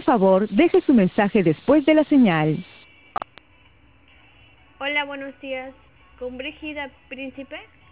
favor, deje su mensaje después de la señal. Hola, buenos días. ¿Con Brígida Príncipe?